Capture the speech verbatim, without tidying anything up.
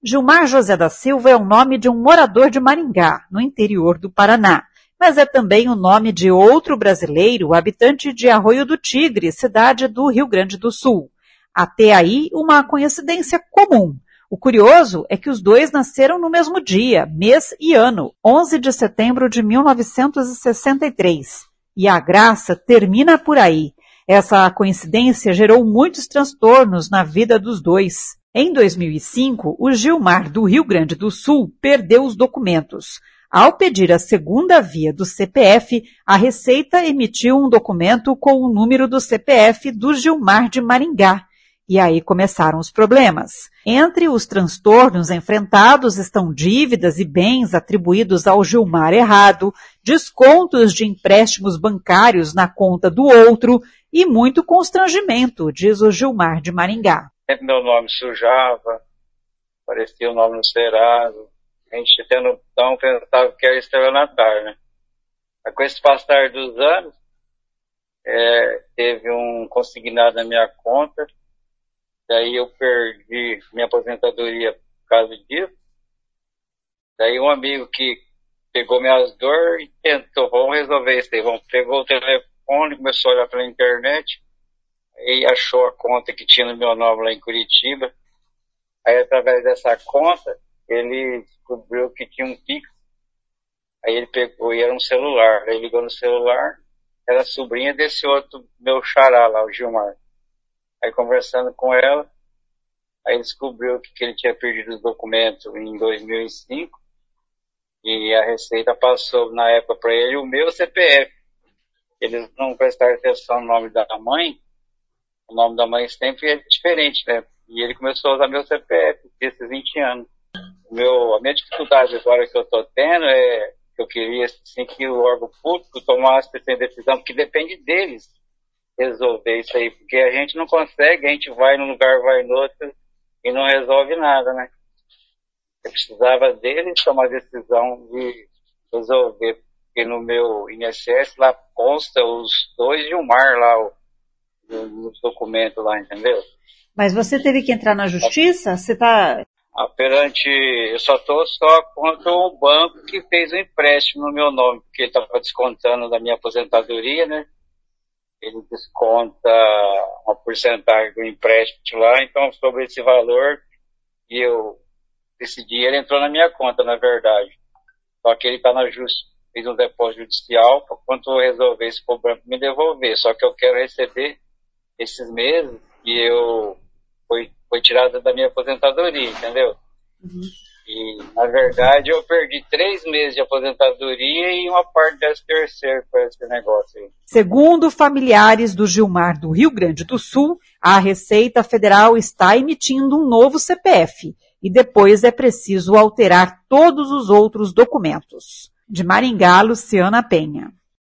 Gilmar José da Silva é o nome de um morador de Maringá, no interior do Paraná, mas é também o nome de outro brasileiro, habitante de Arroio do Tigre, cidade do Rio Grande do Sul. Até aí, uma coincidência comum. O curioso é que os dois nasceram no mesmo dia, mês e ano, onze de setembro de mil novecentos e sessenta e três. E a graça termina por aí. Essa coincidência gerou muitos transtornos na vida dos dois. Em dois mil e cinco, o Gilmar do Rio Grande do Sul perdeu os documentos. Ao pedir a segunda via do C P F, a Receita emitiu um documento com o número do C P F do Gilmar de Maringá. E aí começaram os problemas. Entre os transtornos enfrentados estão dívidas e bens atribuídos ao Gilmar errado, descontos de empréstimos bancários na conta do outro e muito constrangimento, diz o Gilmar de Maringá. Sempre meu nome sujava, aparecia o nome no Serasa, a gente tendo então pensava que era estelionatário, né? Mas com esse passar dos anos, é, teve um consignado na minha conta. Daí eu perdi minha aposentadoria por causa disso. Daí um amigo que pegou minhas dores e tentou, vamos resolver isso aí. Vamos, pegou o telefone, começou a olhar pela internet, aí achou a conta que tinha no meu nome lá em Curitiba. Aí através dessa conta, ele descobriu que tinha um Pix. Aí ele pegou e era um celular. Aí ligou no celular, era sobrinha desse outro meu xará lá, o Gilmar. Aí conversando com ela, aí descobriu que, que ele tinha perdido os documentos em dois mil e cinco e a Receita passou na época para ele o meu C P F. Eles não prestaram atenção no nome da mãe, o nome da mãe sempre é diferente, né? E ele começou a usar meu C P F esses vinte anos. O meu, a minha dificuldade agora que eu estou tendo é que eu queria assim, que o órgão público tomasse essa decisão, porque depende deles resolver isso aí, porque a gente não consegue, a gente vai num lugar, vai no outro e não resolve nada, né? Eu precisava deles tomar a decisão de resolver, porque no meu I N S S lá consta os dois Gilmar lá, os documentos lá, entendeu? Mas você teve que entrar na justiça? Você tá... Ah, perante, eu só estou só contra o banco que fez o empréstimo no meu nome, porque ele estava descontando da minha aposentadoria, né? Ele desconta uma porcentagem do empréstimo lá, então sobre esse valor, e eu, esse dinheiro entrou na minha conta, na verdade. Só que ele está na justiça, fez um depósito judicial, para quando eu resolver esse problema, me devolver. Só que eu quero receber esses meses que eu foi, foi tirado da minha aposentadoria, entendeu? Uhum. E, na verdade, eu perdi três meses de aposentadoria e uma parte desse terceiro com esse negócio aí. Segundo familiares do Gilmar do Rio Grande do Sul, a Receita Federal está emitindo um novo C P F e depois é preciso alterar todos os outros documentos. De Maringá, Luciana Penha.